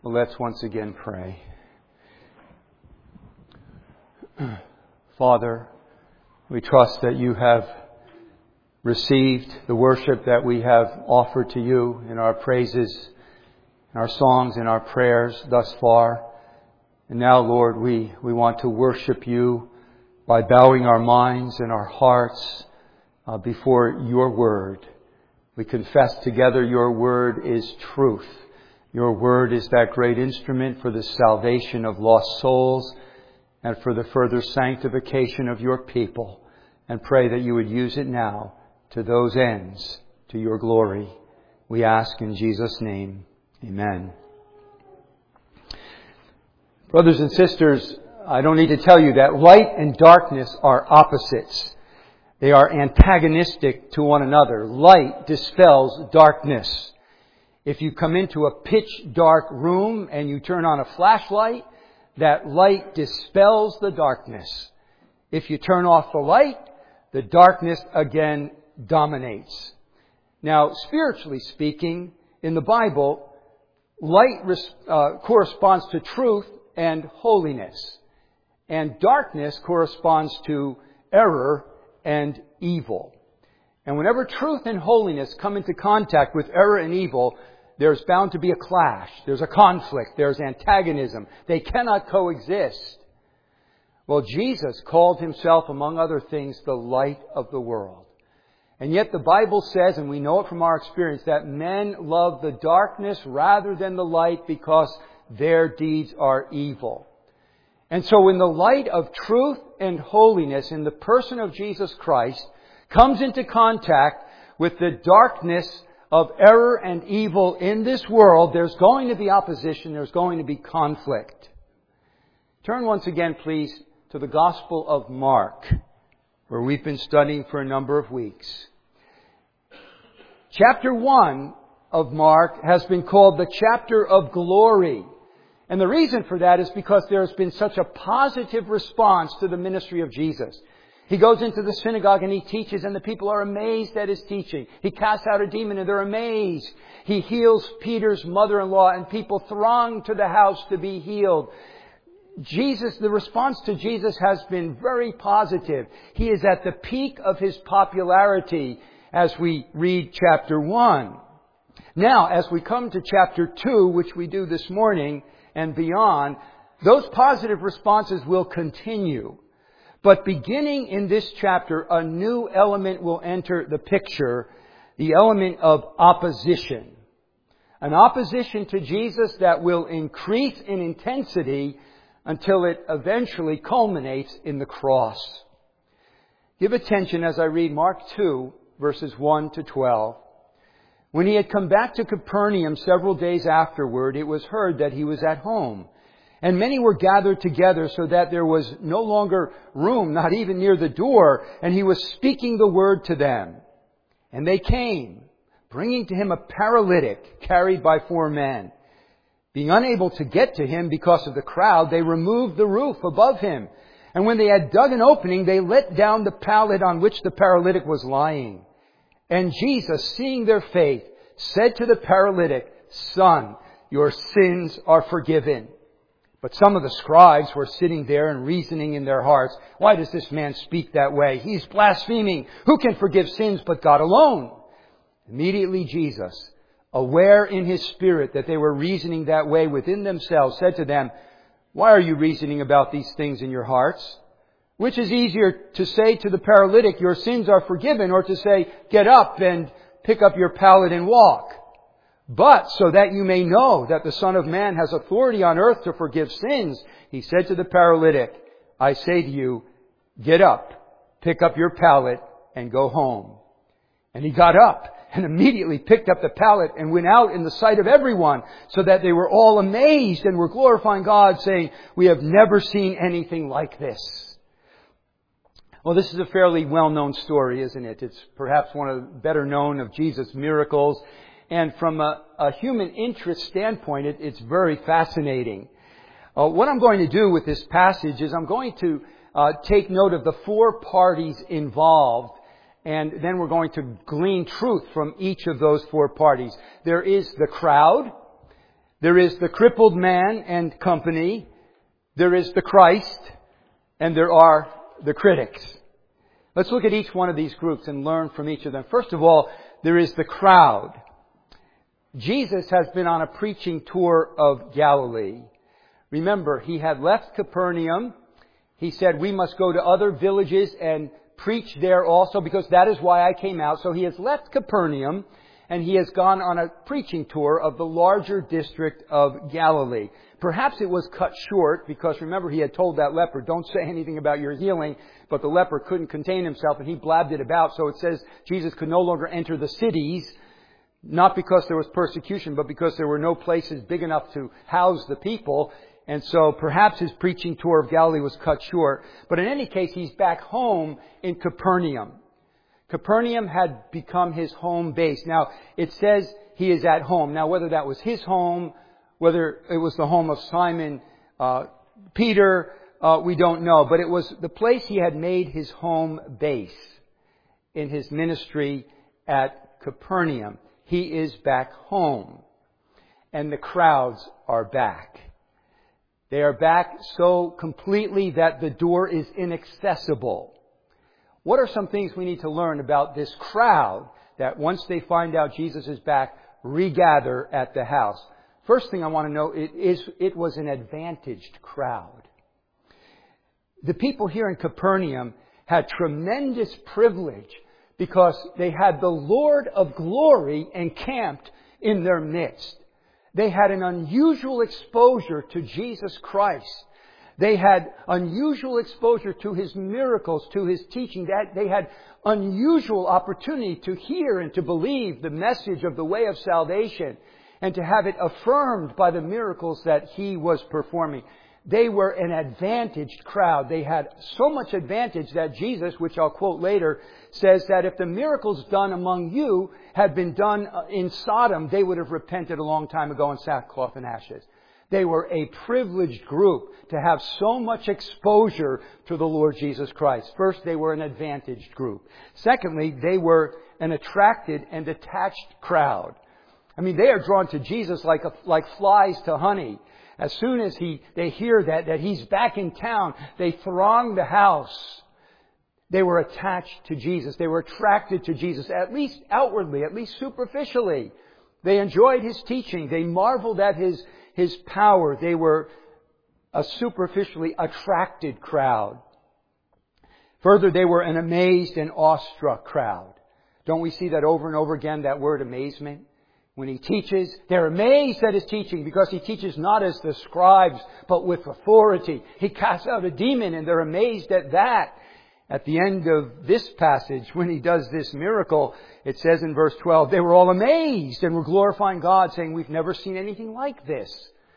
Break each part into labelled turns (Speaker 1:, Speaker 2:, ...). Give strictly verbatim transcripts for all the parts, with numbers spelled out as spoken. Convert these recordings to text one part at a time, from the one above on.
Speaker 1: Well, let's once again pray. Father, we trust that you have received the worship that we have offered to you in our praises, in our songs, in our prayers thus far. And now, Lord, we, we want to worship you by bowing our minds and our hearts uh, before your word. We confess together your word is truth. Your word is that great instrument for the salvation of lost souls and for the further sanctification of your people. And pray that you would use it now to those ends, to your glory. We ask in Jesus' name. Amen. Brothers and sisters, I don't need to tell you that light and darkness are opposites. They are antagonistic to one another. Light dispels darkness. If you come into a pitch dark room and you turn on a flashlight, that light dispels the darkness. If you turn off the light, the darkness again dominates. Now, spiritually speaking, in the Bible, light uh, corresponds to truth and holiness. And darkness corresponds to error and evil. And whenever truth and holiness come into contact with error and evil, there's bound to be a clash. There's a conflict. There's antagonism. They cannot coexist. Well, Jesus called himself, among other things, the light of the world. And yet the Bible says, and we know it from our experience, that men love the darkness rather than the light because their deeds are evil. And so when the light of truth and holiness in the person of Jesus Christ comes into contact with the darkness of error and evil in this world, there's going to be opposition, there's going to be conflict. Turn once again, please, to the Gospel of Mark, where we've been studying for a number of weeks. Chapter one of Mark has been called the chapter of glory. And the reason for that is because there has been such a positive response to the ministry of Jesus. He goes into the synagogue and he teaches, and the people are amazed at his teaching. He casts out a demon and they're amazed. He heals Peter's mother-in-law and people throng to the house to be healed. Jesus, the response to Jesus has been very positive. He is at the peak of his popularity as we read chapter one. Now, as we come to chapter two, which we do this morning and beyond, those positive responses will continue. But beginning in this chapter, a new element will enter the picture, the element of opposition. An opposition to Jesus that will increase in intensity until it eventually culminates in the cross. Give attention as I read Mark two, verses one to twelve. When he had come back to Capernaum several days afterward, it was heard that he was at home. And many were gathered together so that there was no longer room, not even near the door. And he was speaking the word to them. And they came, bringing to him a paralytic carried by four men. Being unable to get to him because of the crowd, they removed the roof above him. And when they had dug an opening, they let down the pallet on which the paralytic was lying. And Jesus, seeing their faith, said to the paralytic, "Son, your sins are forgiven." But some of the scribes were sitting there and reasoning in their hearts, "Why does this man speak that way? He's blaspheming. Who can forgive sins but God alone?" Immediately Jesus, aware in his spirit that they were reasoning that way within themselves, said to them, "Why are you reasoning about these things in your hearts? Which is easier to say to the paralytic, 'Your sins are forgiven,' or to say, 'Get up and pick up your pallet and walk'? But so that you may know that the Son of Man has authority on earth to forgive sins," he said to the paralytic, "I say to you, get up, pick up your pallet, and go home." And he got up and immediately picked up the pallet and went out in the sight of everyone, so that they were all amazed and were glorifying God, saying, "We have never seen anything like this." Well, this is a fairly well-known story, isn't it? It's perhaps one of the better known of Jesus' miracles. And from a, a human interest standpoint, it, it's very fascinating. Uh, what I'm going to do with this passage is I'm going to uh, take note of the four parties involved, and then we're going to glean truth from each of those four parties. There is the crowd, There is the crippled man and company. There is the Christ. And there are the critics. Let's look at each one of these groups and learn from each of them. First of all, there is the crowd. Jesus has been on a preaching tour of Galilee. Remember, he had left Capernaum. He said, we must go to other villages and preach there also, because that is why I came out. So he has left Capernaum, and he has gone on a preaching tour of the larger district of Galilee. Perhaps it was cut short, because remember, he had told that leper, don't say anything about your healing, but the leper couldn't contain himself, and he blabbed it about. So it says Jesus could no longer enter the cities, not because there was persecution, but because there were no places big enough to house the people. And so perhaps his preaching tour of Galilee was cut short. But in any case, he's back home in Capernaum. Capernaum had become his home base. Now, it says he is at home. Now, whether that was his home, whether it was the home of Simon uh, Peter, uh, we don't know. But it was the place he had made his home base in his ministry at Capernaum. He is back home. And the crowds are back. They are back so completely that the door is inaccessible. What are some things we need to learn about this crowd that once they find out Jesus is back, regather at the house? First thing I want to know it is it was an advantaged crowd. The people here in Capernaum had tremendous privilege because they had the Lord of glory encamped in their midst. They had an unusual exposure to Jesus Christ. They had unusual exposure to His miracles, to His teaching. They had unusual opportunity to hear and to believe the message of the way of salvation and to have it affirmed by the miracles that He was performing. They were an advantaged crowd. They had so much advantage that Jesus, which I'll quote later, says that if the miracles done among you had been done in Sodom, they would have repented a long time ago in sackcloth and ashes. They were a privileged group to have so much exposure to the Lord Jesus Christ. First, they were an advantaged group. Secondly, they were an attracted and attached crowd. I mean, they are drawn to Jesus like a, like flies to honey. As soon as he they hear that, that He's back in town, they throng the house. They were attached to Jesus. They were attracted to Jesus, at least outwardly, at least superficially. They enjoyed His teaching. They marveled at His, His power. They were a superficially attracted crowd. Further, they were an amazed and awestruck crowd. Don't we see that over and over again, that word amazement? When He teaches, they're amazed at His teaching because He teaches not as the scribes, but with authority. He casts out a demon and they're amazed at that. At the end of this passage, when He does this miracle, it says in verse twelve, they were all amazed and were glorifying God, saying, we've never seen anything like this.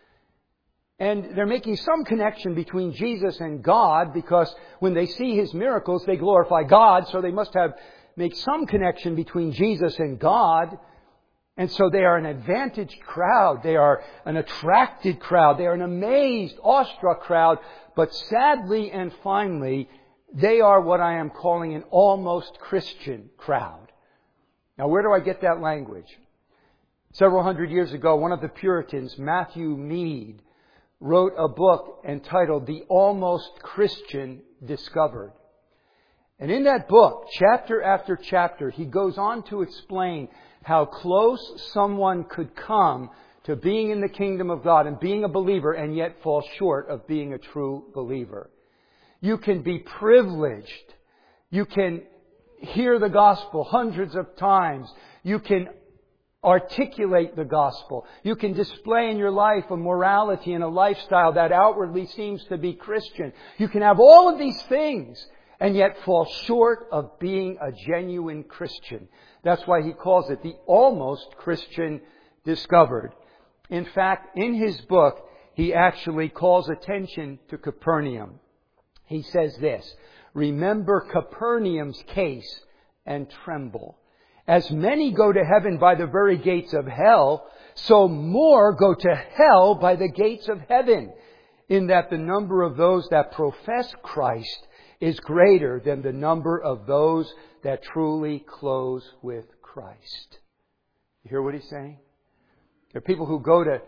Speaker 1: And they're making some connection between Jesus and God because when they see His miracles, they glorify God. So they must have make some connection between Jesus and God. And so they are an advantaged crowd. They are an attracted crowd. They are an amazed, awestruck crowd. But sadly and finally, they are what I am calling an almost Christian crowd. Now, where do I get that language? Several hundred years ago, one of the Puritans, Matthew Mead, wrote a book entitled The Almost Christian Discovered. And in that book, chapter after chapter, he goes on to explain how close someone could come to being in the kingdom of God and being a believer and yet fall short of being a true believer. You can be privileged. You can hear the gospel hundreds of times. You can articulate the gospel. You can display in your life a morality and a lifestyle that outwardly seems to be Christian. You can have all of these things and yet fall short of being a genuine Christian. That's why he calls it the almost Christian discovered. In fact, in his book, he actually calls attention to Capernaum. He says this, remember Capernaum's case and tremble. As many go to heaven by the very gates of hell, so more go to hell by the gates of heaven, in that the number of those that profess Christ is greater than the number of those that truly close with Christ. You hear what he's saying? There are people who go to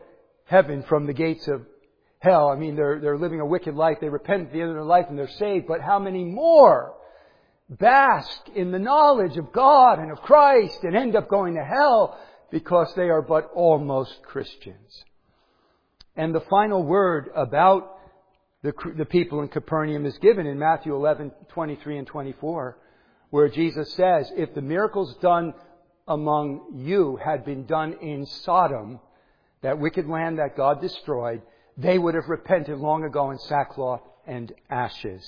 Speaker 1: heaven from the gates of hell. I mean, they're, they're living a wicked life. They repent at the end of their life and they're saved. But how many more bask in the knowledge of God and of Christ and end up going to hell because they are but almost Christians? And the final word about the, the people in Capernaum is given in Matthew eleven, twenty-three and twenty-four, where Jesus says, if the miracles done among you had been done in Sodom, that wicked land that God destroyed, they would have repented long ago in sackcloth and ashes.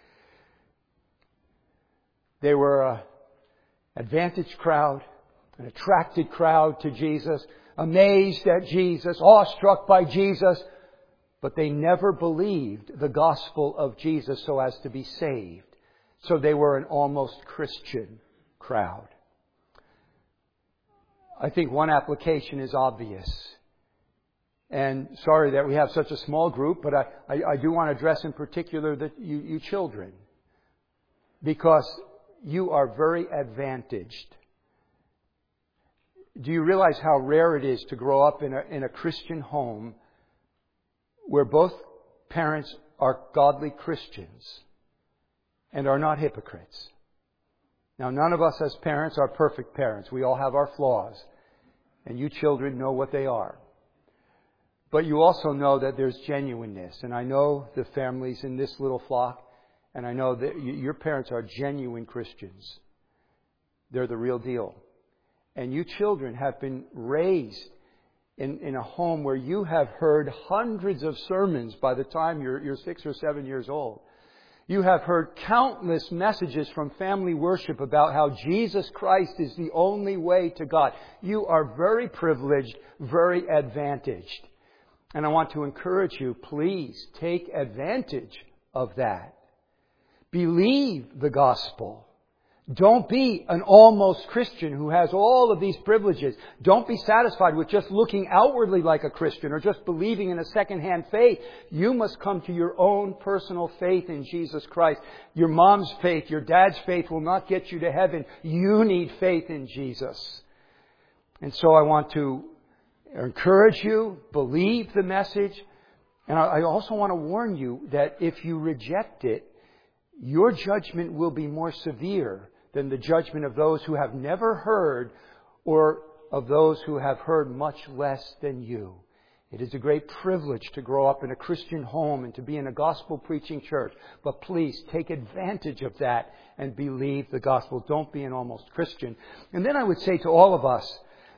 Speaker 1: They were an advantaged crowd, an attracted crowd to Jesus, amazed at Jesus, awestruck by Jesus, but they never believed the gospel of Jesus so as to be saved. So they were an almost Christian crowd. I think one application is obvious. And sorry that we have such a small group, but I, I, I do want to address in particular the, you, you children. Because you are very advantaged. Do you realize how rare it is to grow up in a, in a Christian home where both parents are godly Christians and are not hypocrites? Now, none of us as parents are perfect parents. We all have our flaws. And you children know what they are. But you also know that there's genuineness. And I know the families in this little flock, and I know that your parents are genuine Christians. They're the real deal. And you children have been raised in, in a home where you have heard hundreds of sermons by the time you're, you're six or seven years old. You have heard countless messages from family worship about how Jesus Christ is the only way to God. You are very privileged, very advantaged. And I want to encourage you, please take advantage of that. Believe the gospel. Don't be an almost Christian who has all of these privileges. Don't be satisfied with just looking outwardly like a Christian or just believing in a second-hand faith. You must come to your own personal faith in Jesus Christ. Your mom's faith, your dad's faith will not get you to heaven. You need faith in Jesus. And so I want to encourage you, believe the message. And I also want to warn you that if you reject it, your judgment will be more severe than the judgment of those who have never heard or of those who have heard much less than you. It is a great privilege to grow up in a Christian home and to be in a gospel-preaching church. But please take advantage of that and believe the gospel. Don't be an almost Christian. And then I would say to all of us,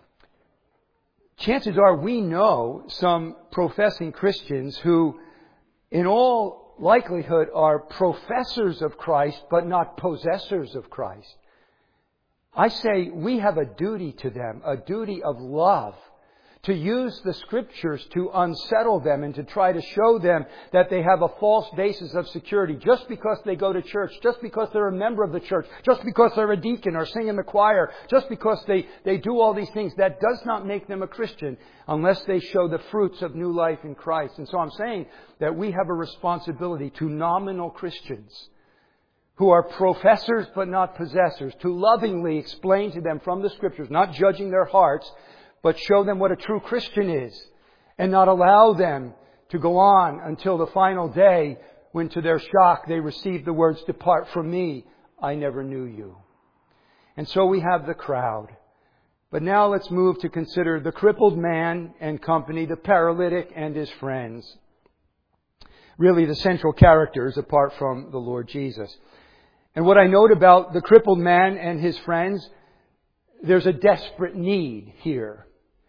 Speaker 1: chances are we know some professing Christians who, in all likelihood, are professors of Christ, but not possessors of Christ. I say we have a duty to them, a duty of love, to use the Scriptures to unsettle them and to try to show them that they have a false basis of security just because they go to church, just because they're a member of the church, just because they're a deacon or sing in the choir, just because they, they do all these things. That does not make them a Christian unless they show the fruits of new life in Christ. And so I'm saying that we have a responsibility to nominal Christians who are professors but not possessors, to lovingly explain to them from the Scriptures, not judging their hearts, but show them what a true Christian is and not allow them to go on until the final day when to their shock they receive the words, "Depart from me, I never knew you." And so we have the crowd. But now let's move to consider the crippled man and company, the paralytic and his friends. Really the central characters apart from the Lord Jesus. And what I note about the crippled man and his friends, there's a desperate need here.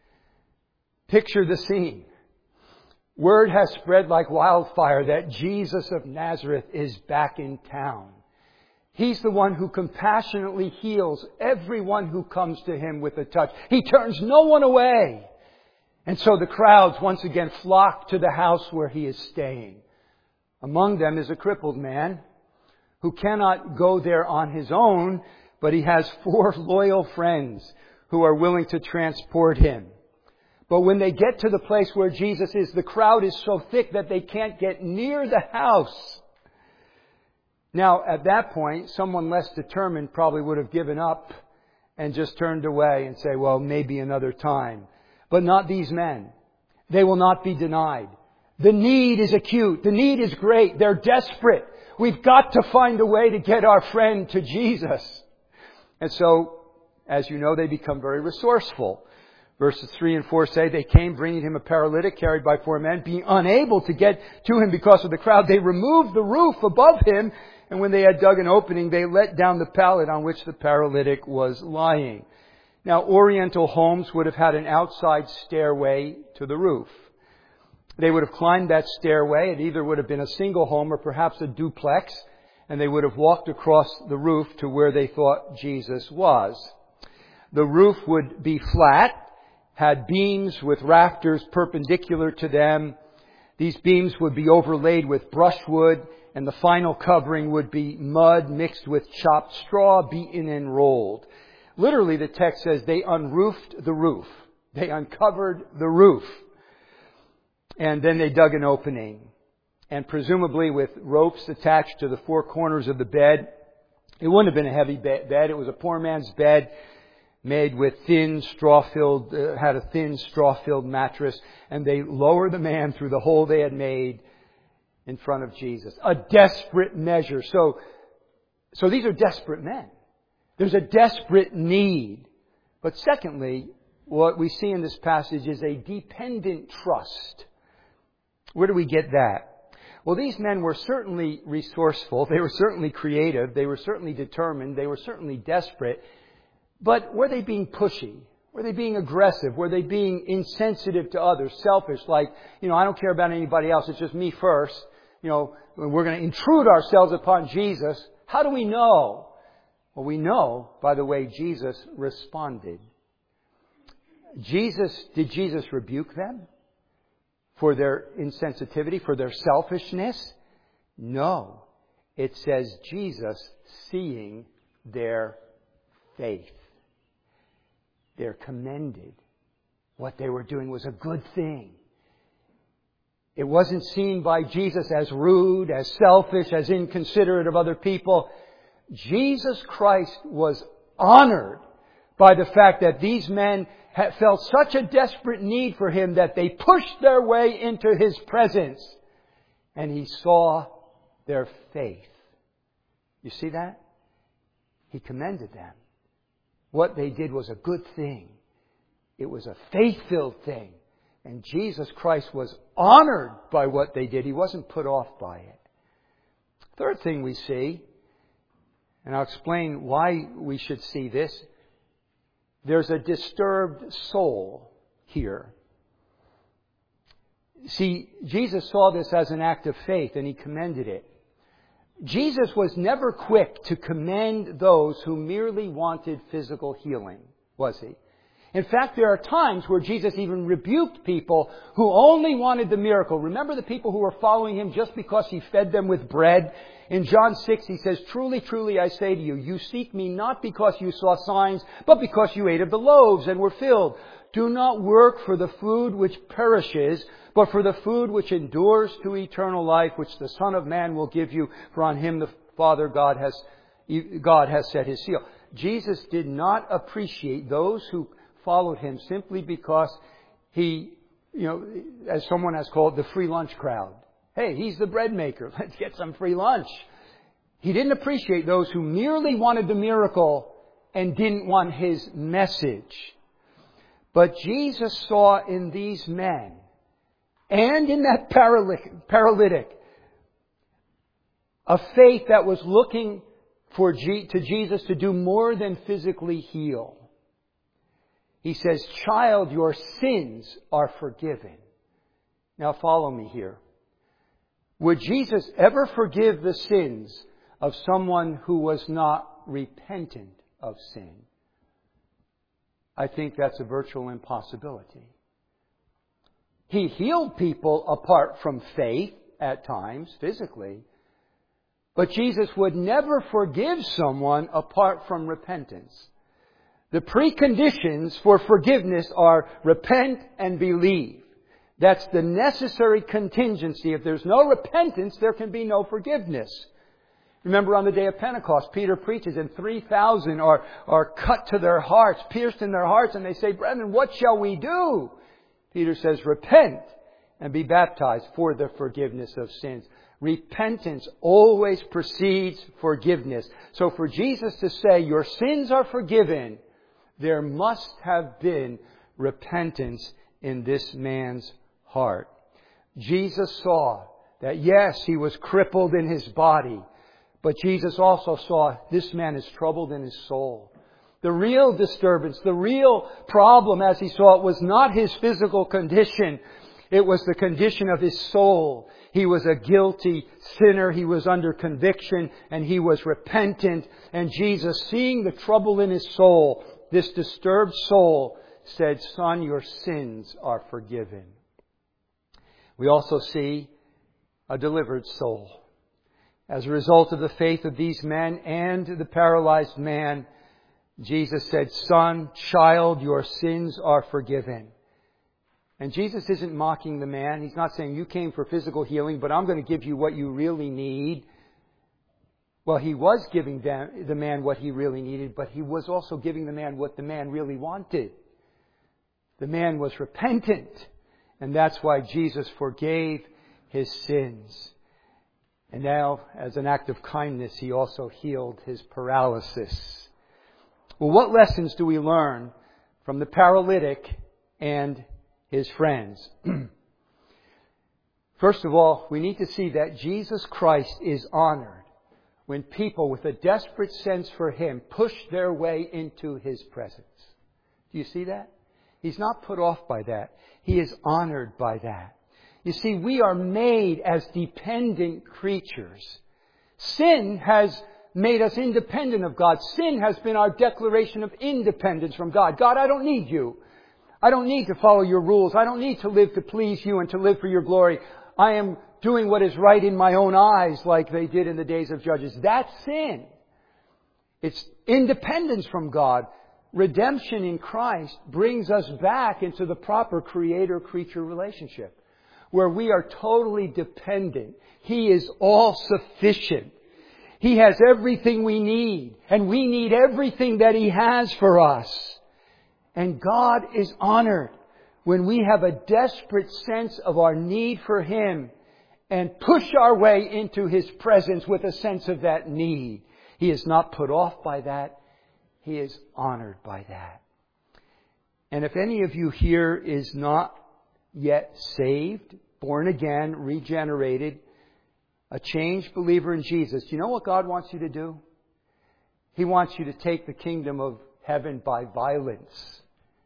Speaker 1: Picture the scene. Word has spread like wildfire that Jesus of Nazareth is back in town. He's the one who compassionately heals everyone who comes to Him with a touch. He turns no one away. And so the crowds once again flock to the house where He is staying. Among them is a crippled man who cannot go there on his own, but he has four loyal friends who are willing to transport him. But when they get to the place where Jesus is, the crowd is so thick that they can't get near the house. Now, at that point, someone less determined probably would have given up and just turned away and say, well, maybe another time. But not these men. they will not be denied. The need is acute. The need is great. They're desperate. We've got to find a way to get our friend to Jesus. And so, as you know, they become very resourceful. Verses three and four say, they came bringing him a paralytic carried by four men. Being unable to get to him because of the crowd, they removed the roof above him. And when they had dug an opening, they let down the pallet on which the paralytic was lying. Now, Oriental homes would have had an outside stairway to the roof. They would have climbed that stairway. It either would have been a single home or perhaps a duplex. And they would have walked across the roof to where they thought Jesus was. The roof would be flat, had beams with rafters perpendicular to them. These beams would be overlaid with brushwood, and the final covering would be mud mixed with chopped straw, beaten and rolled. Literally, the text says they unroofed the roof. They uncovered the roof. And then they dug an opening. And presumably with ropes attached to the four corners of the bed. It wouldn't have been a heavy bed. It was a poor man's bed made with thin straw-filled, uh, had a thin straw-filled mattress. And they lowered the man through the hole they had made in front of Jesus. A desperate measure. So, so these are desperate men. There's a desperate need. But secondly, what we see in this passage is a dependent trust. Where do we get that? Well, these men were certainly resourceful. They were certainly creative. They were certainly determined. They were certainly desperate. But were they being pushy? Were they being aggressive? Were they being insensitive to others? Selfish, like, you know, I don't care about anybody else. It's just me first. You know, we're going to intrude ourselves upon Jesus. How do we know? Well, we know by the way Jesus responded. Jesus, did Jesus rebuke them for their insensitivity, for their selfishness? No. It says Jesus, seeing their faith. They're commended. What they were doing was a good thing. It wasn't seen by Jesus as rude, as selfish, as inconsiderate of other people. Jesus Christ was honored by the fact that these men had felt such a desperate need for Him that they pushed their way into His presence. And He saw their faith. You see that? He commended them. What they did was a good thing. It was a faith-filled thing. And Jesus Christ was honored by what they did. He wasn't put off by it. Third thing we see, and I'll explain why we should see this. There's a disturbed soul here. See, Jesus saw this as an act of faith and He commended it. Jesus was never quick to commend those who merely wanted physical healing, was He? In fact, there are times where Jesus even rebuked people who only wanted the miracle. Remember the people who were following Him just because He fed them with bread? In John six, He says, "Truly, truly, I say to you, you seek Me not because you saw signs, but because you ate of the loaves and were filled. Do not work for the food which perishes, but for the food which endures to eternal life, which the Son of Man will give you, for on Him the Father God has, God has set His seal." Jesus did not appreciate those who followed Him simply because He, you know, as someone has called, the free lunch crowd. Hey, He's the bread maker. Let's get some free lunch. He didn't appreciate those who merely wanted the miracle and didn't want His message. But Jesus saw in these men and in that paralytic a faith that was looking for G- to Jesus to do more than physically heal. He says, "Child, your sins are forgiven." Now follow me here. Would Jesus ever forgive the sins of someone who was not repentant of sin? I think that's a virtual impossibility. He healed people apart from faith at times, physically. But Jesus would never forgive someone apart from repentance. The preconditions for forgiveness are repent and believe. That's the necessary contingency. If there's no repentance, there can be no forgiveness. Remember on the day of Pentecost, Peter preaches and three thousand are, are cut to their hearts, pierced in their hearts, and they say, "Brethren, what shall we do?" Peter says, repent and be baptized for the forgiveness of sins. Repentance always precedes forgiveness. So for Jesus to say, your sins are forgiven, there must have been repentance in this man's heart. Jesus saw that, yes, he was crippled in his body, but Jesus also saw this man is troubled in his soul. The real disturbance, the real problem as he saw it was not his physical condition. It was the condition of his soul. He was a guilty sinner. He was under conviction and he was repentant. And Jesus, seeing the trouble in his soul, this disturbed soul, said, son, your sins are forgiven. We also see a delivered soul. As a result of the faith of these men and the paralyzed man, Jesus said, son, child, your sins are forgiven. And Jesus isn't mocking the man. He's not saying, you came for physical healing, but I'm going to give you what you really need. Well, he was giving them, the man what he really needed, but he was also giving the man what the man really wanted. The man was repentant, and that's why Jesus forgave his sins. And now, as an act of kindness, he also healed his paralysis. Well, what lessons do we learn from the paralytic and his friends? First of all, we need to see that Jesus Christ is honored when people with a desperate sense for Him push their way into His presence. Do you see that? He's not put off by that. He is honored by that. You see, we are made as dependent creatures. Sin has made us independent of God. Sin has been our declaration of independence from God. God, I don't need you. I don't need to follow your rules. I don't need to live to please you and to live for your glory. I am doing what is right in my own eyes like they did in the days of Judges. That's sin. It's independence from God. Redemption in Christ brings us back into the proper creator-creature relationship where we are totally dependent. He is all-sufficient. He has everything we need, and we need everything that He has for us. And God is honored when we have a desperate sense of our need for Him and push our way into His presence with a sense of that need. He is not put off by that. He is honored by that. And if any of you here is not yet saved, born again, regenerated, a changed believer in Jesus, do you know what God wants you to do? He wants you to take the kingdom of heaven by violence.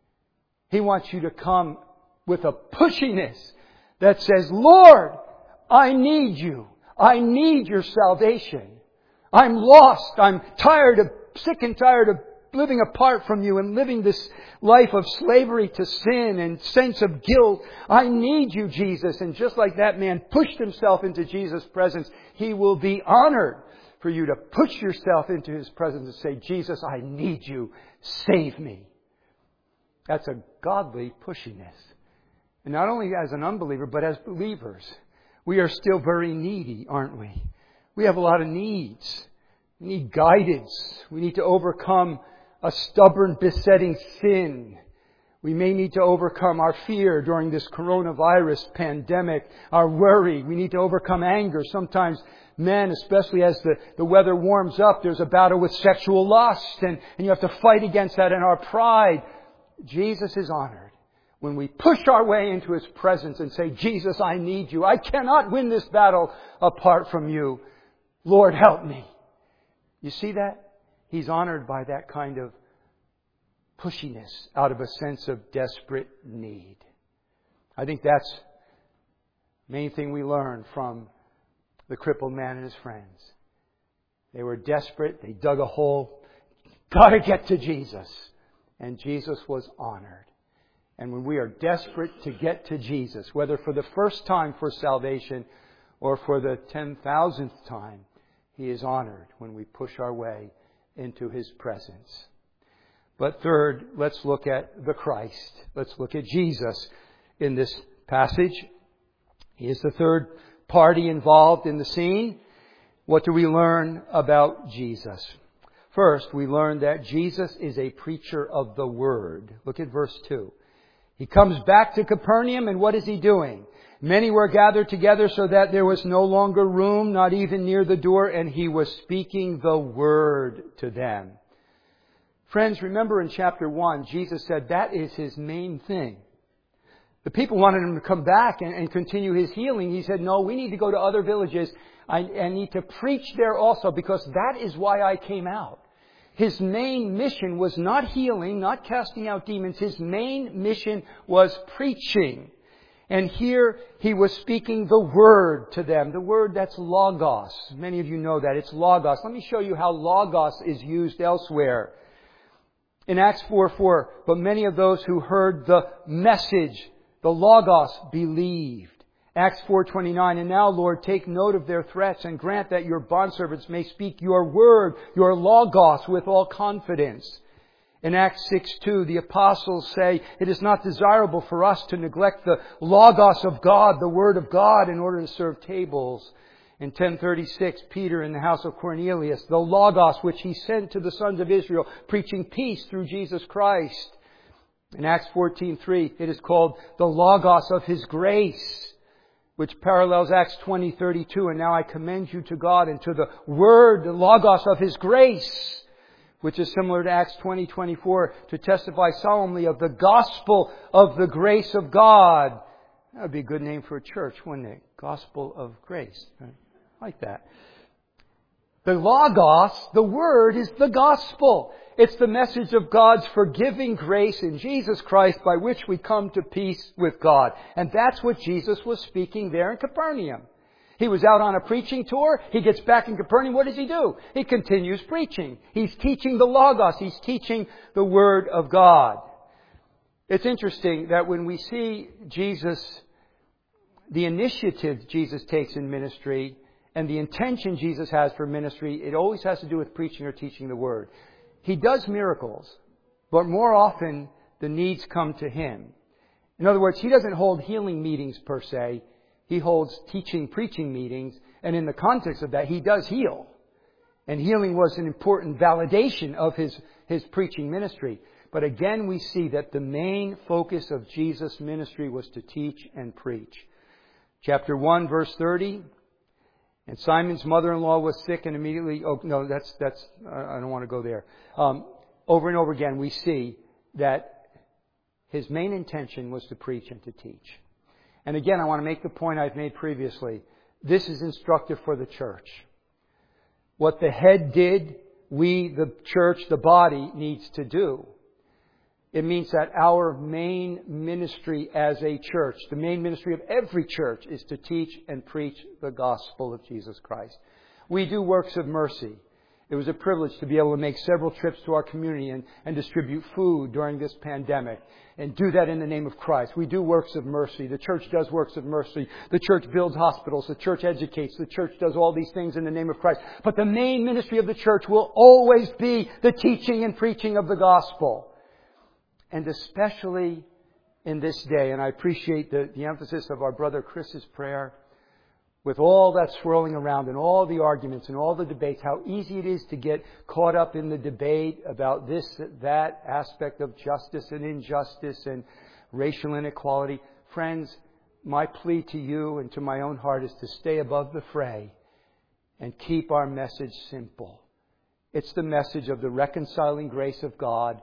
Speaker 1: He wants you to come with a pushiness that says, Lord, I need you. I need your salvation. I'm lost. I'm tired of, sick and tired of living apart from you and living this life of slavery to sin and sense of guilt. I need you, Jesus. And just like that man pushed himself into Jesus' presence, He will be honored for you to push yourself into His presence and say, Jesus, I need you. Save me. That's a godly pushiness. And not only as an unbeliever, but as believers. We are still very needy, aren't we? We have a lot of needs. We need guidance. We need to overcome a stubborn, besetting sin. We may need to overcome our fear during this coronavirus pandemic, our worry. We need to overcome anger. Sometimes men, especially as the, the weather warms up, there's a battle with sexual lust, and, and you have to fight against that in our pride. Jesus is honored when we push our way into His presence and say, Jesus, I need you. I cannot win this battle apart from you. Lord, help me. You see that? He's honored by that kind of pushiness out of a sense of desperate need. I think that's the main thing we learn from the crippled man and his friends. They were desperate. They dug a hole. Got to get to Jesus. And Jesus was honored. And when we are desperate to get to Jesus, whether for the first time for salvation or for the ten thousandth time, He is honored when we push our way into His presence. But third, let's look at the Christ. Let's look at Jesus in this passage. He is the third party involved in the scene. What do we learn about Jesus? First, we learn that Jesus is a preacher of the Word. Look at verse two. He comes back to Capernaum, and what is He doing? Many were gathered together so that there was no longer room, not even near the door, and He was speaking the Word to them. Friends, remember in chapter one, Jesus said that is His main thing. The people wanted Him to come back and, and continue His healing. He said, no, we need to go to other villages. I, I need to preach there also, because that is why I came out. His main mission was not healing, not casting out demons. His main mission was preaching. And here He was speaking the Word to them. The word, that's logos. Many of you know that. It's logos. Let me show you how logos is used elsewhere. In Acts four four, but many of those who heard the message, the logos, believed. Acts four twenty-nine, and now, Lord, take note of their threats and grant that your bondservants may speak your word, your logos, with all confidence. In Acts six two, the apostles say, it is not desirable for us to neglect the logos of God, the word of God, in order to serve tables. In ten thirty-six, Peter in the house of Cornelius, the logos which he sent to the sons of Israel, preaching peace through Jesus Christ. In Acts fourteen three, it is called the logos of His grace, which parallels Acts twenty thirty-two. And now I commend you to God and to the word, the logos of His grace, which is similar to Acts twenty twenty-four, to testify solemnly of the gospel of the grace of God. That would be a good name for a church, wouldn't it? Gospel of grace. Right? Like that. The logos, the word, is the gospel. It's the message of God's forgiving grace in Jesus Christ, by which we come to peace with God. And that's what Jesus was speaking there in Capernaum. He was out on a preaching tour. He gets back in Capernaum. What does He do? He continues preaching. He's teaching the logos. He's teaching the Word of God. It's interesting that when we see Jesus, the initiative Jesus takes in ministry, and the intention Jesus has for ministry, it always has to do with preaching or teaching the Word. He does miracles, but more often the needs come to Him. In other words, He doesn't hold healing meetings per se. He holds teaching, preaching meetings, and in the context of that, He does heal. And healing was an important validation of His, His preaching ministry. But again, we see that the main focus of Jesus' ministry was to teach and preach. Chapter one, verse thirty. And Simon's mother-in-law was sick, and immediately, oh, no, that's, that's, I don't want to go there. Um, over and over again, we see that His main intention was to preach and to teach. And again, I want to make the point I've made previously. This is instructive for the church. What the head did, we, the church, the body, needs to do. It means that our main ministry as a church, the main ministry of every church, is to teach and preach the gospel of Jesus Christ. We do works of mercy. It was a privilege to be able to make several trips to our community and, and distribute food during this pandemic, and do that in the name of Christ. We do works of mercy. The church does works of mercy. The church builds hospitals. The church educates. The church does all these things in the name of Christ. But the main ministry of the church will always be the teaching and preaching of the gospel. And especially in this day, and I appreciate the, the emphasis of our brother Chris's prayer, with all that swirling around and all the arguments and all the debates, how easy it is to get caught up in the debate about this, that aspect of justice and injustice and racial inequality. Friends, my plea to you and to my own heart is to stay above the fray and keep our message simple. It's the message of the reconciling grace of God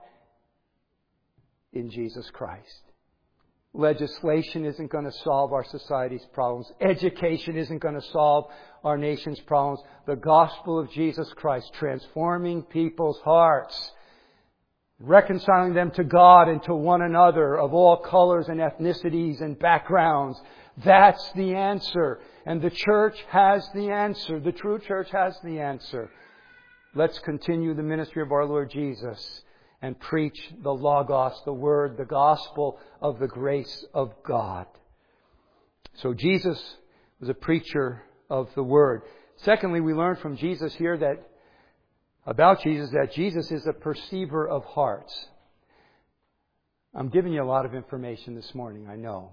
Speaker 1: in Jesus Christ. Legislation isn't going to solve our society's problems. Education isn't going to solve our nation's problems. The gospel of Jesus Christ, transforming people's hearts, reconciling them to God and to one another of all colors and ethnicities and backgrounds. That's the answer. And the church has the answer. The true church has the answer. Let's continue the ministry of our Lord Jesus and preach the Logos, the Word, the gospel of the grace of God. So Jesus was a preacher of the Word. Secondly, we learn from Jesus here that, about Jesus, that Jesus is a perceiver of hearts. I'm giving you a lot of information this morning, I know.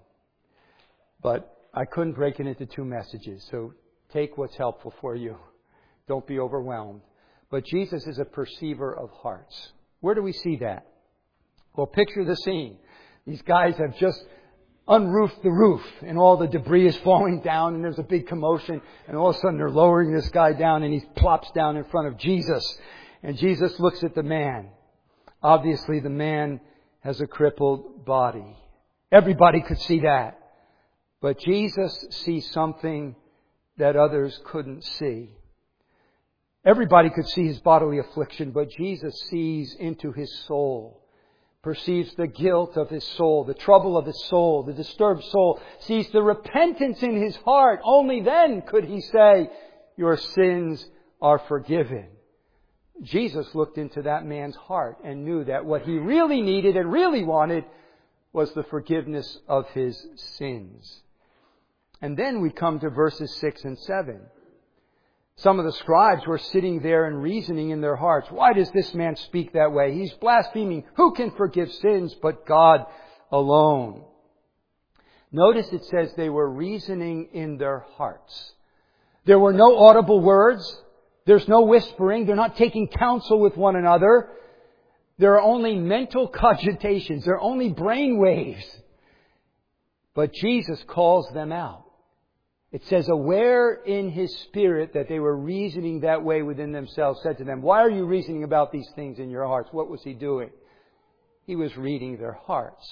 Speaker 1: But I couldn't break it into two messages, so take what's helpful for you. Don't be overwhelmed. But Jesus is a perceiver of hearts. Where do we see that? Well, picture the scene. These guys have just unroofed the roof and all the debris is falling down and there's a big commotion and all of a sudden they're lowering this guy down and he plops down in front of Jesus. And Jesus looks at the man. Obviously the man has a crippled body. Everybody could see that. But Jesus sees something that others couldn't see. Everybody could see his bodily affliction, but Jesus sees into his soul, perceives the guilt of his soul, the trouble of his soul, the disturbed soul, sees the repentance in his heart. Only then could he say, your sins are forgiven. Jesus looked into that man's heart and knew that what he really needed and really wanted was the forgiveness of his sins. And then we come to verses six and seven. Some of the scribes were sitting there and reasoning in their hearts, why does this man speak that way? He's blaspheming. Who can forgive sins but God alone? Notice it says they were reasoning in their hearts. There were no audible words. There's no whispering. They're not taking counsel with one another. There are only mental cogitations. There are only brain waves. But Jesus calls them out. It says, aware in his spirit that they were reasoning that way within themselves, said to them, why are you reasoning about these things in your hearts? What was he doing? He was reading their hearts.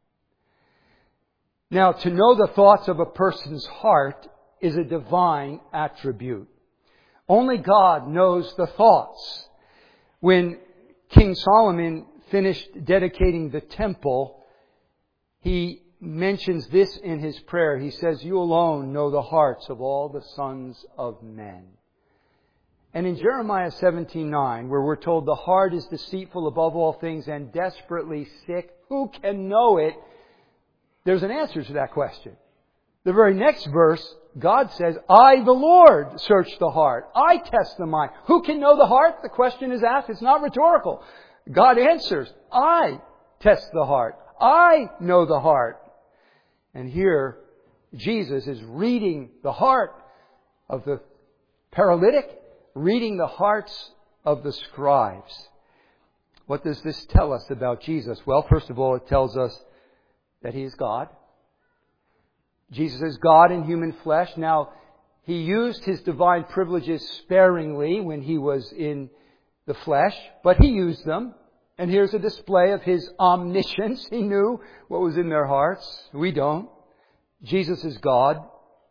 Speaker 1: Now, to know the thoughts of a person's heart is a divine attribute. Only God knows the thoughts. When King Solomon finished dedicating the temple, he mentions this in his prayer. He says, you alone know the hearts of all the sons of men. And in Jeremiah seventeen nine, where we're told the heart is deceitful above all things and desperately sick, who can know it? There's an answer to that question. The very next verse, God says, I, the Lord, search the heart. I test the mind. Who can know the heart? The question is asked. It's not rhetorical. God answers, I test the heart. I know the heart. And here, Jesus is reading the heart of the paralytic, reading the hearts of the scribes. What does this tell us about Jesus? Well, first of all, it tells us that He is God. Jesus is God in human flesh. Now, He used His divine privileges sparingly when He was in the flesh, but He used them. And here's a display of His omniscience. He knew what was in their hearts. We don't. Jesus is God.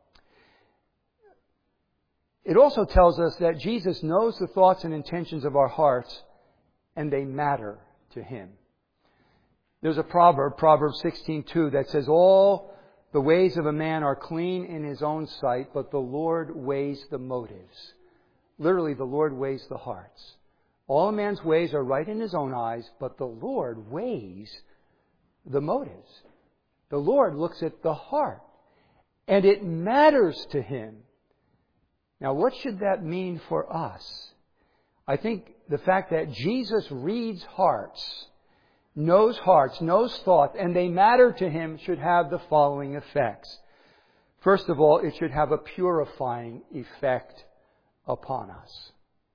Speaker 1: It also tells us that Jesus knows the thoughts and intentions of our hearts, and they matter to Him. There's a proverb, Proverbs sixteen two, that says, all the ways of a man are clean in his own sight, but the Lord weighs the motives. Literally, the Lord weighs the hearts. All a man's ways are right in his own eyes, but the Lord weighs the motives. The Lord looks at the heart, and it matters to Him. Now, what should that mean for us? I think the fact that Jesus reads hearts, knows hearts, knows thoughts, and they matter to Him should have the following effects. First of all, it should have a purifying effect upon us.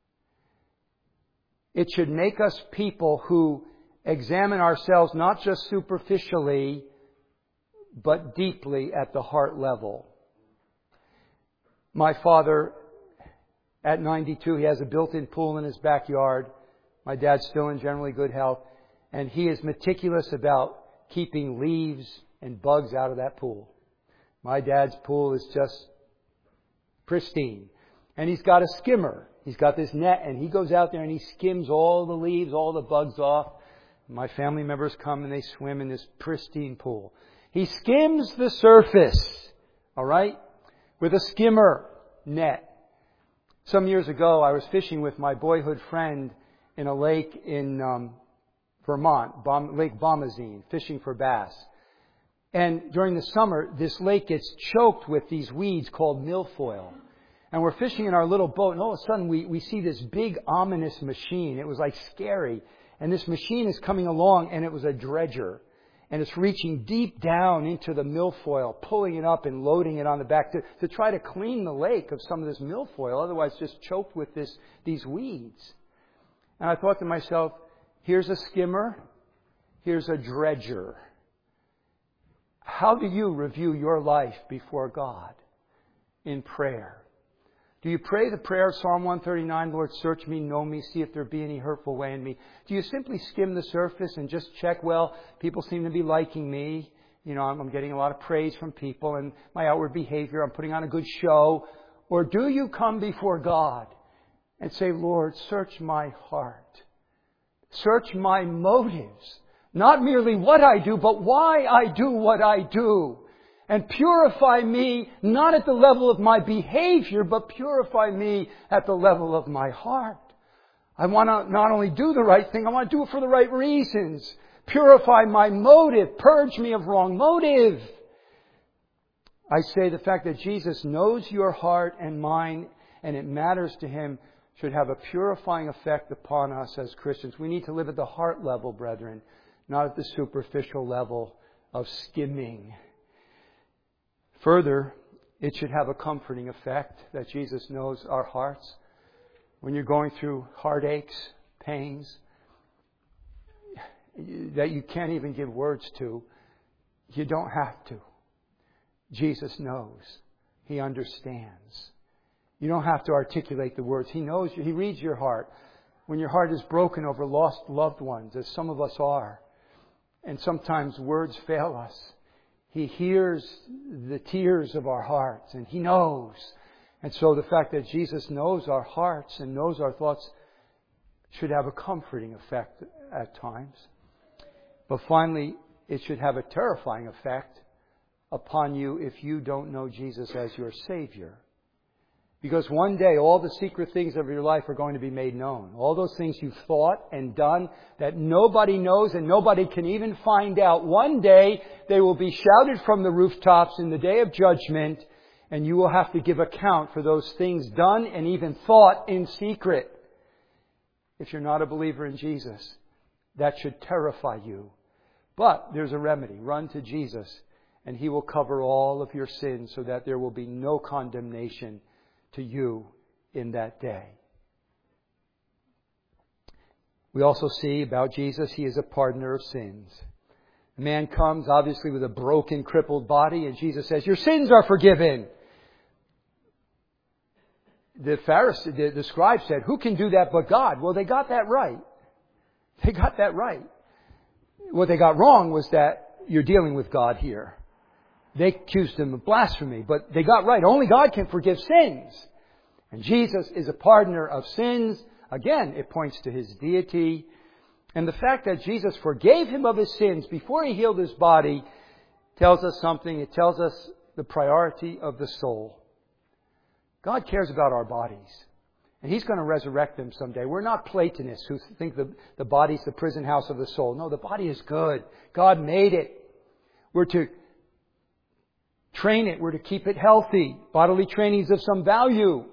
Speaker 1: It should make us people who examine ourselves not just superficially, but deeply at the heart level. My father, at ninety-two, he has a built-in pool in his backyard. My dad's still in generally good health. And he is meticulous about keeping leaves and bugs out of that pool. My dad's pool is just pristine. And he's got a skimmer. He's got this net, and he goes out there and he skims all the leaves, all the bugs off. My family members come and they swim in this pristine pool. He skims the surface, all right, with a skimmer net. Some years ago, I was fishing with my boyhood friend in a lake in um, Vermont, Bom- Lake Bomazene, fishing for bass. And during the summer, this lake gets choked with these weeds called milfoil. And we're fishing in our little boat, and all of a sudden we, we see this big ominous machine. It was like scary. And this machine is coming along, and it was a dredger. And it's reaching deep down into the milfoil, pulling it up and loading it on the back to, to try to clean the lake of some of this milfoil, otherwise just choked with this these weeds. And I thought to myself, here's a skimmer, here's a dredger. How do you review your life before God in prayer? Do you pray the prayer of Psalm one thirty-nine, Lord, search me, know me, see if there be any hurtful way in me? Do you simply skim the surface and just check, well, people seem to be liking me. You know, I'm, I'm getting a lot of praise from people and my outward behavior, I'm putting on a good show. Or do you come before God and say, Lord, search my heart. Search my motives. Not merely what I do, but why I do what I do. And purify me, not at the level of my behavior, but purify me at the level of my heart. I want to not only do the right thing, I want to do it for the right reasons. Purify my motive. Purge me of wrong motive. I say the fact that Jesus knows your heart and mine, and it matters to Him, should have a purifying effect upon us as Christians. We need to live at the heart level, brethren, not at the superficial level of skimming. Further, it should have a comforting effect that Jesus knows our hearts. When you're going through heartaches, pains, that you can't even give words to, you don't have to. Jesus knows. He understands. You don't have to articulate the words. He knows you. He reads your heart. When your heart is broken over lost loved ones, as some of us are, and sometimes words fail us, He hears the tears of our hearts, and He knows. And so the fact that Jesus knows our hearts and knows our thoughts should have a comforting effect at times. But finally, it should have a terrifying effect upon you if you don't know Jesus as your Savior. Because one day, all the secret things of your life are going to be made known. All those things you've thought and done that nobody knows and nobody can even find out. One day, they will be shouted from the rooftops in the day of judgment, and you will have to give account for those things done and even thought in secret. If you're not a believer in Jesus, that should terrify you. But there's a remedy. Run to Jesus, and He will cover all of your sins so that there will be no condemnation to you in that day. We also see about Jesus, He is a pardoner of sins. A man comes obviously with a broken, crippled body, and Jesus says, your sins are forgiven. The Pharisee, the, the scribe said, who can do that but God? Well, they got that right. They got that right. What they got wrong was that you're dealing with God here. They accused Him of blasphemy, but they got right. Only God can forgive sins. And Jesus is a pardoner of sins. Again, it points to His deity. And the fact that Jesus forgave him of his sins before He healed his body tells us something. It tells us the priority of the soul. God cares about our bodies. And He's going to resurrect them someday. We're not Platonists who think the, the body's the prison house of the soul. No, the body is good. God made it. We're to train it. We're to keep it healthy. Bodily training is of some value.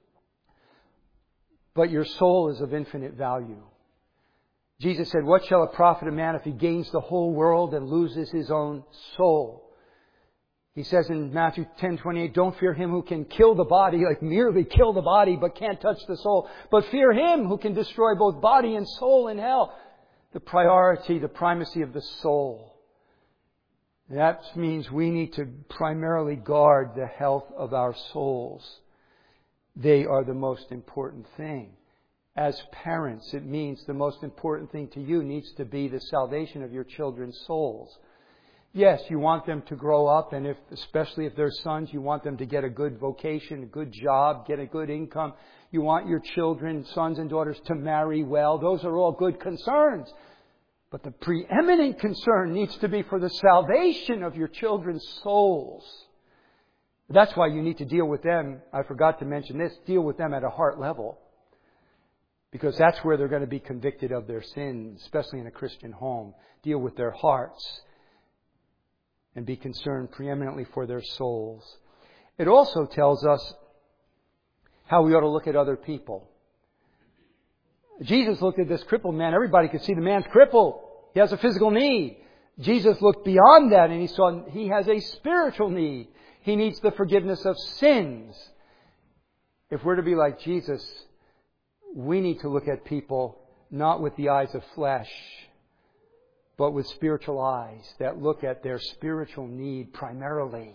Speaker 1: But your soul is of infinite value. Jesus said, what shall it profit a man if he gains the whole world and loses his own soul? He says in Matthew ten twenty-eight, don't fear him who can kill the body, like merely kill the body, but can't touch the soul. But fear Him who can destroy both body and soul in hell. The priority, the primacy of the soul. That means we need to primarily guard the health of our souls. They are the most important thing. As parents, it means the most important thing to you needs to be the salvation of your children's souls. Yes, you want them to grow up, and if, especially if they're sons, you want them to get a good vocation, a good job, get a good income. You want your children, sons and daughters, to marry well. Those are all good concerns. But the preeminent concern needs to be for the salvation of your children's souls. That's why you need to deal with them. I forgot to mention this. Deal with them at a heart level. Because that's where they're going to be convicted of their sins, especially in a Christian home. Deal with their hearts and be concerned preeminently for their souls. It also tells us how we ought to look at other people. Jesus looked at this crippled man. Everybody could see the man's crippled. He has a physical need. Jesus looked beyond that and He saw he has a spiritual need. He needs the forgiveness of sins. If we're to be like Jesus, we need to look at people not with the eyes of flesh, but with spiritual eyes that look at their spiritual need primarily.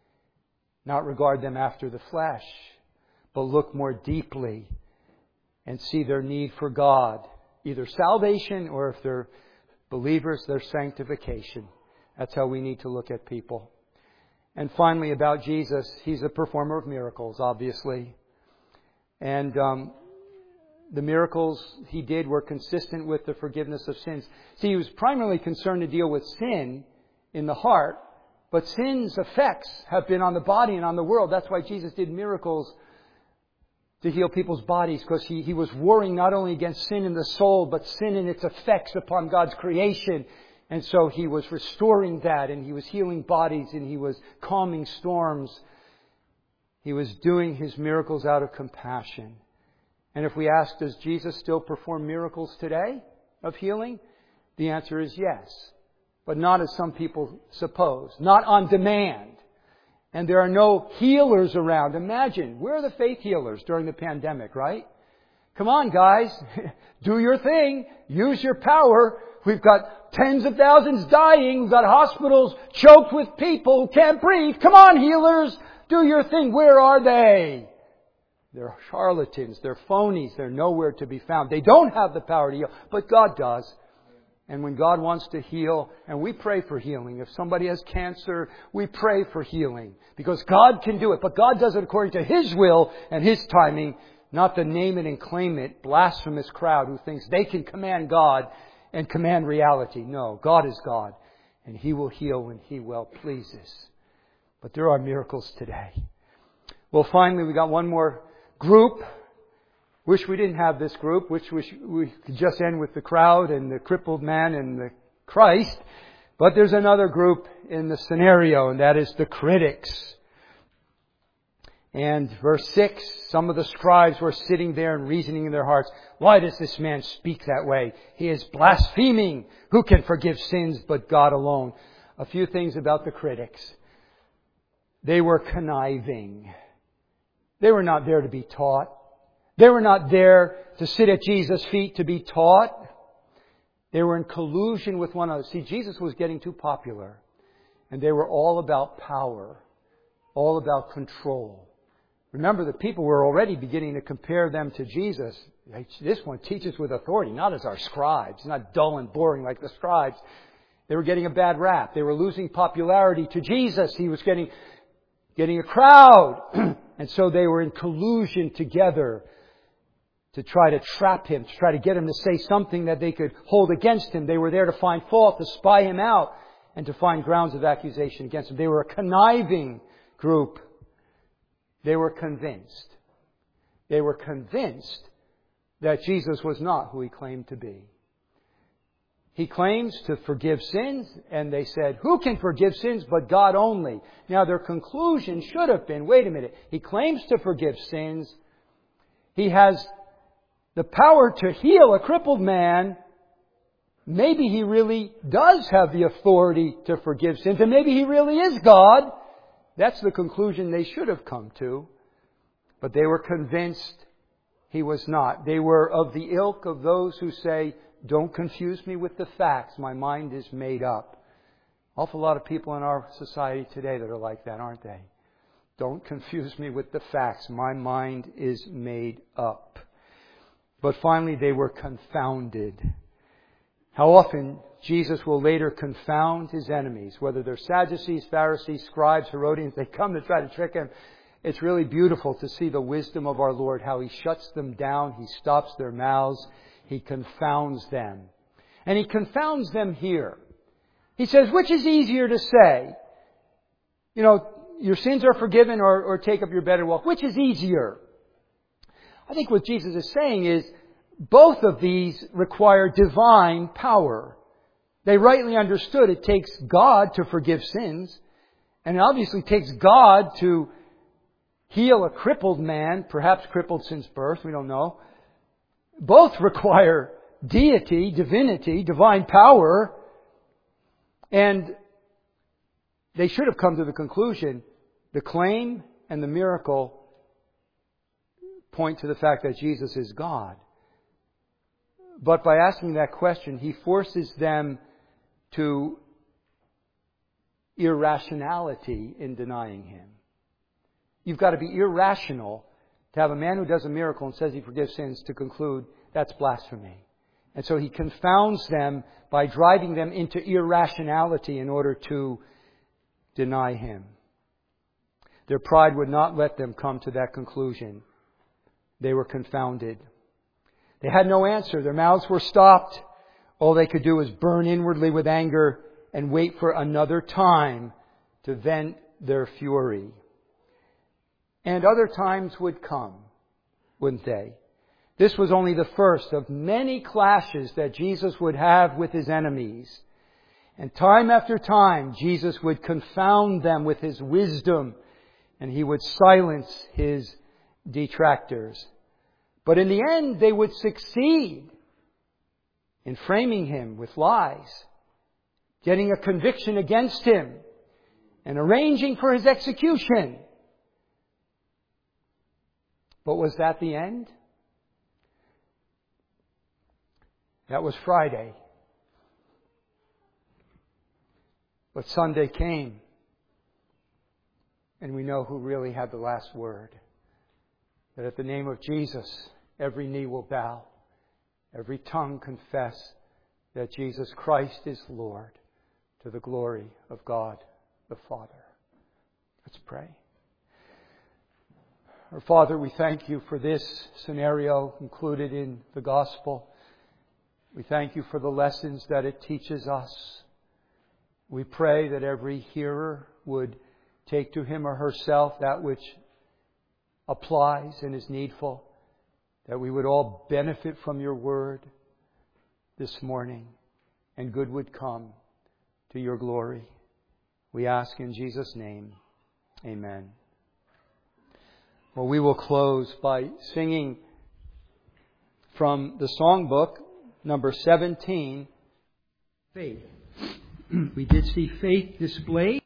Speaker 1: Not regard them after the flesh, but look more deeply and see their need for God. Either salvation, or if they're believers, their sanctification. That's how we need to look at people. And finally, about Jesus, He's a performer of miracles, obviously. And um, the miracles He did were consistent with the forgiveness of sins. See, He was primarily concerned to deal with sin in the heart, but sin's effects have been on the body and on the world. That's why Jesus did miracles to heal people's bodies, because he, he was warring not only against sin in the soul, but sin and its effects upon God's creation. And so He was restoring that, and He was healing bodies, and He was calming storms. He was doing His miracles out of compassion. And if we ask, does Jesus still perform miracles today of healing? The answer is yes. But not as some people suppose. Not on demand. And there are no healers around. Imagine, where are the faith healers during the pandemic, right? Come on, guys. Do your thing. Use your power. We've got tens of thousands dying. We've got hospitals choked with people who can't breathe. Come on, healers. Do your thing. Where are they? They're charlatans. They're phonies. They're nowhere to be found. They don't have the power to heal, but God does. And when God wants to heal, and we pray for healing. If somebody has cancer, we pray for healing. Because God can do it. But God does it according to His will and His timing. Not the name it and claim it blasphemous crowd who thinks they can command God and command reality. No, God is God. And He will heal when He well pleases. But there are miracles today. Well, finally, we got one more group. Wish we didn't have this group. Wish we, we could just end with the crowd and the crippled man and the Christ. But there's another group in the scenario, and that is the critics. And verse six, some of the scribes were sitting there and reasoning in their hearts, why does this man speak that way? He is blaspheming. Who can forgive sins but God alone? A few things about the critics. They were conniving. They were not there to be taught. They were not there to sit at Jesus' feet to be taught. They were in collusion with one another. See, Jesus was getting too popular. And they were all about power. All about control. Remember, the people were already beginning to compare them to Jesus. This one teaches with authority, not as our scribes. Not dull and boring like the scribes. They were getting a bad rap. They were losing popularity to Jesus. He was getting, getting a crowd. And so they were in collusion together to try to trap Him, to try to get Him to say something that they could hold against Him. They were there to find fault, to spy Him out, and to find grounds of accusation against Him. They were a conniving group. They were convinced. They were convinced that Jesus was not who He claimed to be. He claims to forgive sins, and they said, who can forgive sins but God only? Now their conclusion should have been, wait a minute, He claims to forgive sins. He has the power to heal a crippled man. Maybe He really does have the authority to forgive sins, and maybe He really is God. That's the conclusion they should have come to. But they were convinced He was not. They were of the ilk of those who say, don't confuse me with the facts. My mind is made up. Awful lot of people in our society today that are like that, aren't they? Don't confuse me with the facts. My mind is made up. But finally, they were confounded. How often Jesus will later confound His enemies, whether they're Sadducees, Pharisees, scribes, Herodians, they come to try to trick Him. It's really beautiful to see the wisdom of our Lord, how He shuts them down, He stops their mouths, He confounds them. And He confounds them here. He says, which is easier to say? You know, your sins are forgiven, or, or take up your bed and walk. Which is easier? I think what Jesus is saying is, both of these require divine power. They rightly understood it takes God to forgive sins. And it obviously takes God to heal a crippled man, perhaps crippled since birth, we don't know. Both require deity, divinity, divine power. And they should have come to the conclusion, the claim and the miracle point to the fact that Jesus is God. But by asking that question, He forces them to irrationality in denying Him. You've got to be irrational to have a man who does a miracle and says he forgives sins to conclude that's blasphemy. And so He confounds them by driving them into irrationality in order to deny Him. Their pride would not let them come to that conclusion. They were confounded. They had no answer. Their mouths were stopped. All they could do was burn inwardly with anger and wait for another time to vent their fury. And other times would come, wouldn't they? This was only the first of many clashes that Jesus would have with His enemies. And time after time, Jesus would confound them with His wisdom, and He would silence His detractors. But in the end, they would succeed in framing Him with lies, getting a conviction against Him, and arranging for His execution. But was that the end? That was Friday. But Sunday came, and we know who really had the last word. That at the name of Jesus, every knee will bow, every tongue confess that Jesus Christ is Lord, to the glory of God the Father. Let's pray. Our Father, we thank You for this scenario included in the Gospel. We thank You for the lessons that it teaches us. We pray that every hearer would take to him or herself that which applies and is needful, that we would all benefit from Your Word this morning, and good would come to Your glory. We ask in Jesus' name, amen. Well, we will close by singing from the songbook, number seventeen, Faith. We did see faith displayed.